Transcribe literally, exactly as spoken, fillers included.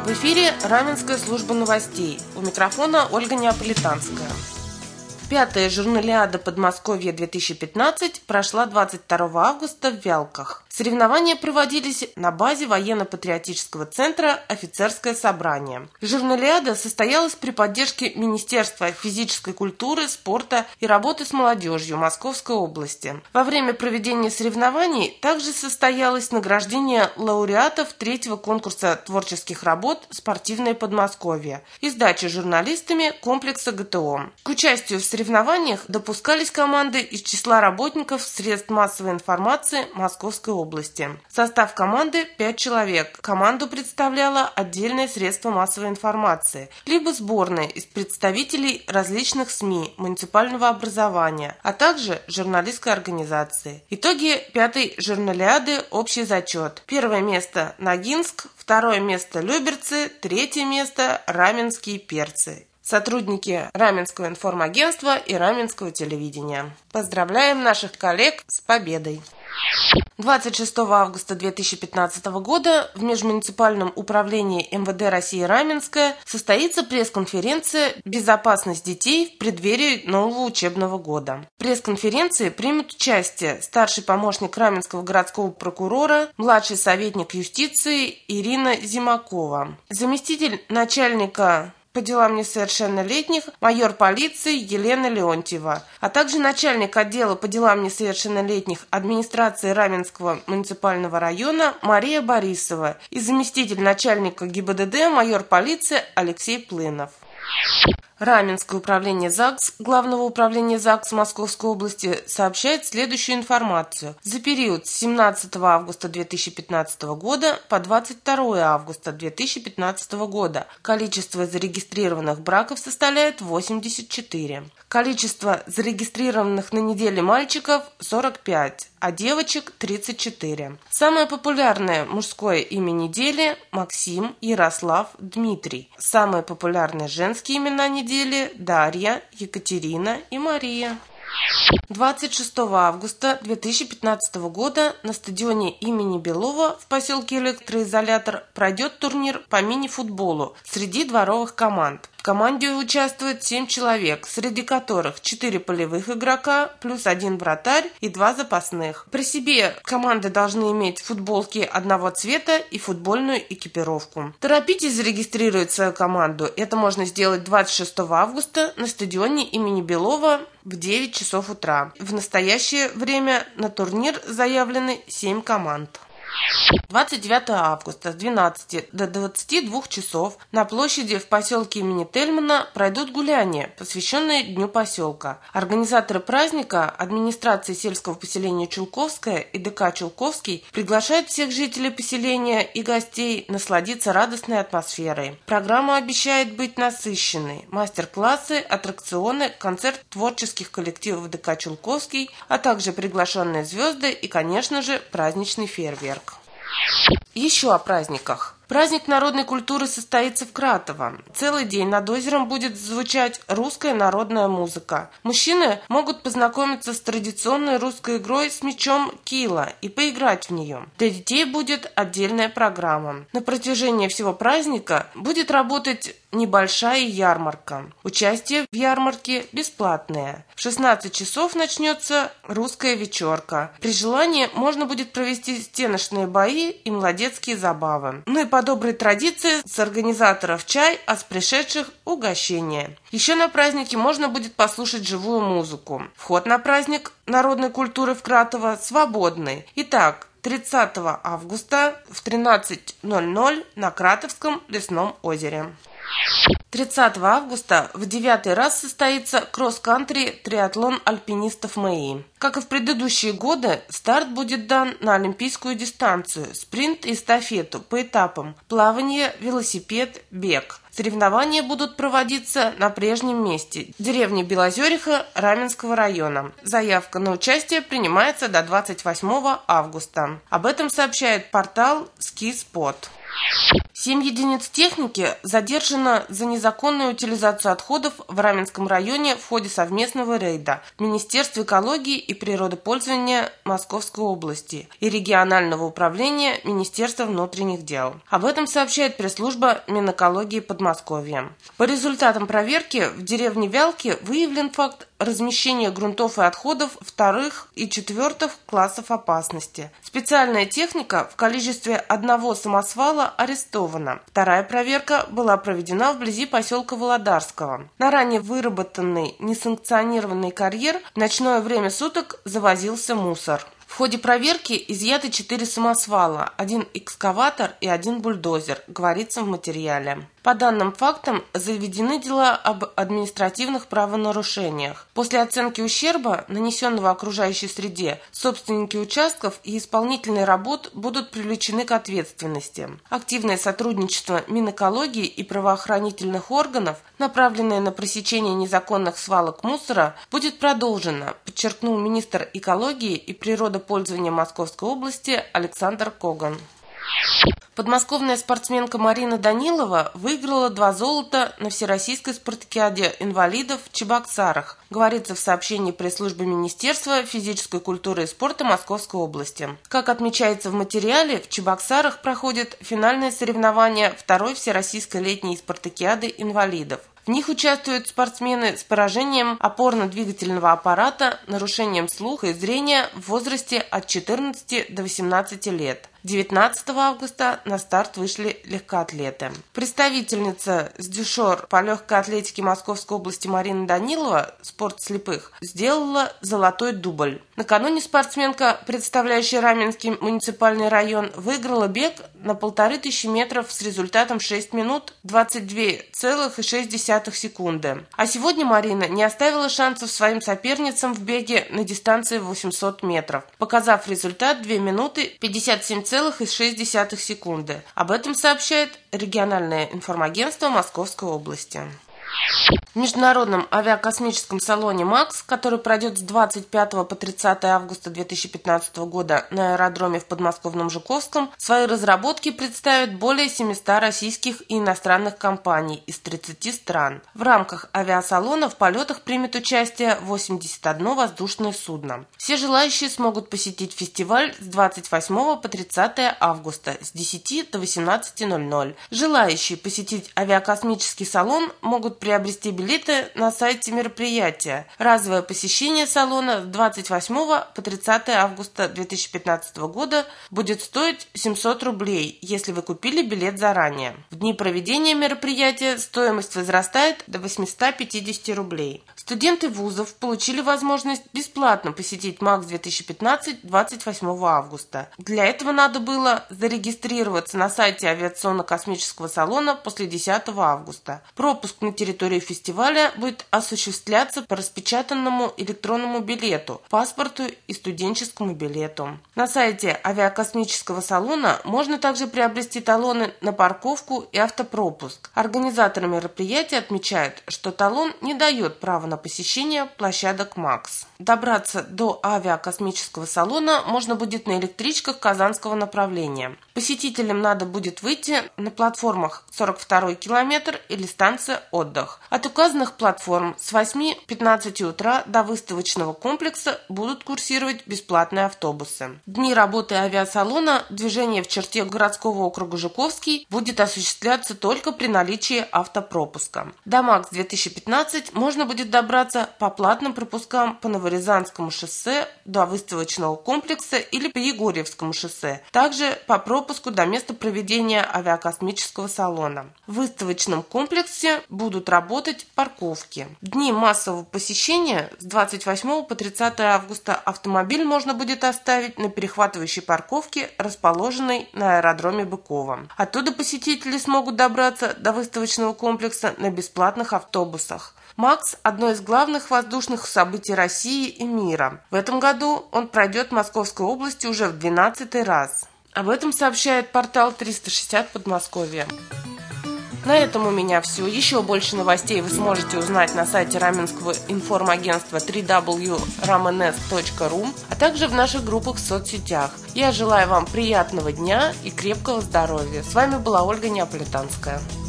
В эфире Раменская служба новостей. У микрофона Ольга Неаполитанская. Пятая журналиада Подмосковья две тысячи пятнадцать прошла двадцать второго августа в Вялках. Соревнования проводились на базе военно-патриотического центра «Офицерское собрание». Журналиада состоялась при поддержке Министерства физической культуры, спорта и работы с молодежью Московской области. Во время проведения соревнований также состоялось награждение лауреатов третьего конкурса творческих работ «Спортивное Подмосковье» и сдача журналистами комплекса ГТО. К участию в соревнованиях допускались команды из числа работников средств массовой информации Московской области. Состав команды – пять человек. Команду представляло отдельное средство массовой информации, либо сборная из представителей различных СМИ, муниципального образования, а также журналистской организации. Итоги пятой журналиады – общий зачет. Первое место – Ногинск, второе место – Люберцы, третье место – Раменские перцы. Сотрудники Раменского информагентства и Раменского телевидения. Поздравляем наших коллег с победой! двадцать шестого августа две тысячи пятнадцатого года в Межмуниципальном управлении эм вэ дэ России Раменское состоится пресс-конференция «Безопасность детей в преддверии нового учебного года». В пресс-конференции примут участие старший помощник Раменского городского прокурора, младший советник юстиции Ирина Зимакова, заместитель начальника по делам несовершеннолетних майор полиции Елена Леонтьева, а также начальник отдела по делам несовершеннолетних администрации Раменского муниципального района Мария Борисова и заместитель начальника гэ и бэ дэ дэ майор полиции Алексей Плынов. Раменское управление ЗАГС Главного управления ЗАГС Московской области сообщает следующую информацию. За период с семнадцатого августа две тысячи пятнадцатого года по двадцать второго августа две тысячи пятнадцатого года количество зарегистрированных браков составляет восемьдесят четыре. Количество зарегистрированных на неделе мальчиков – сорок пять, а девочек – тридцать четыре. Самое популярное мужское имя недели – Максим, Ярослав, Дмитрий. Самые популярные женские имена недели – Дарья, Екатерина и Мария. двадцать шестого августа две тысячи пятнадцатого года на стадионе имени Белова в поселке Электроизолятор пройдет турнир по мини-футболу среди дворовых команд. В команде участвует семь человек, среди которых четыре полевых игрока, плюс один вратарь и два запасных. При себе команды должны иметь футболки одного цвета и футбольную экипировку. Торопитесь зарегистрировать свою команду. Это можно сделать двадцать шестого августа на стадионе имени Белова в девять часов утра. В настоящее время на турнир заявлены семь команд. двадцать девятого августа с двенадцати до двадцати двух часов на площади в поселке имени Тельмана пройдут гуляния, посвященные Дню поселка. Организаторы праздника, администрация сельского поселения Чулковская и дэ ка Чулковский, приглашают всех жителей поселения и гостей насладиться радостной атмосферой. Программа обещает быть насыщенной. Мастер-классы, аттракционы, концерт творческих коллективов дэ ка Чулковский, а также приглашенные звезды и, конечно же, праздничный фейерверк. Еще о праздниках. Праздник народной культуры состоится в Кратово. Целый день над озером будет звучать русская народная музыка. Мужчины могут познакомиться с традиционной русской игрой с мячом кила и поиграть в нее. Для детей будет отдельная программа. На протяжении всего праздника будет работать небольшая ярмарка. Участие в ярмарке бесплатное. В шестнадцать часов начнется русская вечерка. При желании можно будет провести стеночные бои и молодецкие забавы. Ну и по доброй традиции с организаторов чай, а с пришедших угощение. Еще на празднике можно будет послушать живую музыку. Вход на праздник народной культуры в Кратово свободный. Итак, тридцатого августа в тринадцать ноль ноль на Кратовском лесном озере. тридцатого августа в девятый раз состоится кросс-кантри триатлон альпинистов МАИ. Как и в предыдущие годы, старт будет дан на олимпийскую дистанцию, спринт и эстафету по этапам плавание, велосипед, бег. Соревнования будут проводиться на прежнем месте – деревне Белозериха Раменского района. Заявка на участие принимается до двадцать восьмого августа. Об этом сообщает портал Ski Spot. Семь единиц техники задержано за незаконную утилизацию отходов в Раменском районе в ходе совместного рейда Министерства экологии и природопользования Московской области и регионального управления Министерства внутренних дел. Об этом сообщает пресс-служба Минэкологии Подмосковья. По результатам проверки в деревне Вялки выявлен факт размещения грунтов и отходов вторых и четвертых классов опасности. Специальная техника в количестве одного самосвала арестована. Вторая проверка была проведена вблизи поселка Володарского. На ранее выработанный несанкционированный карьер в ночное время суток завозился мусор. В ходе проверки изъяты четыре самосвала, один экскаватор и один бульдозер, говорится в материале. По данным фактам заведены дела об административных правонарушениях. После оценки ущерба, нанесенного окружающей среде, собственники участков и исполнительные работ будут привлечены к ответственности. Активное сотрудничество Минэкологии и правоохранительных органов, направленное на пресечение незаконных свалок мусора, будет продолжено, подчеркнул министр экологии и природопользования Московской области Александр Коган. Подмосковная спортсменка Марина Данилова выиграла два золота на Всероссийской спартакиаде инвалидов в Чебоксарах, говорится в сообщении пресс-службы Министерства физической культуры и спорта Московской области. Как отмечается в материале, в Чебоксарах проходит финальное соревнование второй Всероссийской летней спартакиады инвалидов. В них участвуют спортсмены с поражением опорно-двигательного аппарата, нарушением слуха и зрения в возрасте от четырнадцати до восемнадцати лет. девятнадцатого августа на старт вышли легкоатлеты. Представительница с дюшор по легкой атлетике Московской области Марина Данилова, спорт слепых, сделала золотой дубль. Накануне спортсменка, представляющая Раменский муниципальный район, выиграла бег на полторы тысячи метров с результатом шесть минут двадцать две целых шесть десятых секунды. А сегодня Марина не оставила шансов своим соперницам в беге на дистанции восемьсот метров, показав результат две минуты пятьдесят семь целых шесть десятых секунды. Об этом сообщает региональное информагентство Московской области. В международном авиакосмическом салоне МАКС, который пройдет с двадцать пятого по тридцатое августа две тысячи пятнадцатого года на аэродроме в подмосковном Жуковском, свои разработки представят более семисот российских и иностранных компаний из тридцати стран. В рамках авиасалона в полетах примет участие восемьдесят одно воздушное судно. Все желающие смогут посетить фестиваль с двадцать восьмого по тридцатое августа с десяти до восемнадцати ноль-ноль. Желающие посетить авиакосмический салон могут приобрести билеты на сайте мероприятия. Разовое посещение салона с двадцать восьмого по тридцатое августа две тысячи пятнадцатого года будет стоить семьсот рублей, если вы купили билет заранее. В дни проведения мероприятия стоимость возрастает до восьмисот пятидесяти рублей. Студенты вузов получили возможность бесплатно посетить МАКС две тысячи пятнадцать двадцать восьмого августа. Для этого надо было зарегистрироваться на сайте авиационно-космического салона после десятого августа. Пропуск на территорию фестиваля будет осуществляться по распечатанному электронному билету, паспорту и студенческому билету. На сайте авиакосмического салона можно также приобрести талоны на парковку и автопропуск. Организаторы мероприятия отмечают, что талон не дает права на посещение площадок МАКС. Добраться до авиакосмического салона можно будет на электричках казанского направления. Посетителям надо будет выйти на платформах сорок второй километр или станция «Отдых». От указанных платформ с восьми пятнадцати утра до выставочного комплекса будут курсировать бесплатные автобусы. В дни работы авиасалона движение в черте городского округа Жуковский будет осуществляться только при наличии автопропуска. До МАКС две тысячи пятнадцать можно будет добраться по платным пропускам по Новорязанскому шоссе до выставочного комплекса или по Егорьевскому шоссе, также по пропуску до места проведения авиакосмического салона. В выставочном комплексе будут работать парковки. В дни массового посещения с двадцать восьмого по тридцатое августа автомобиль можно будет оставить на перехватывающей парковке, расположенной на аэродроме Быково. Оттуда посетители смогут добраться до выставочного комплекса на бесплатных автобусах. МАКС – одно из главных воздушных событий России и мира. В этом году он пройдет в Московской области уже в двенадцатый раз. Об этом сообщает портал триста шестьдесят Подмосковья. На этом у меня все. Еще больше новостей вы сможете узнать на сайте Раменского информагентства дабл ю дабл ю дабл ю точка ramenes точка ру, а также в наших группах в соцсетях. Я желаю вам приятного дня и крепкого здоровья. С вами была Ольга Неаполитанская.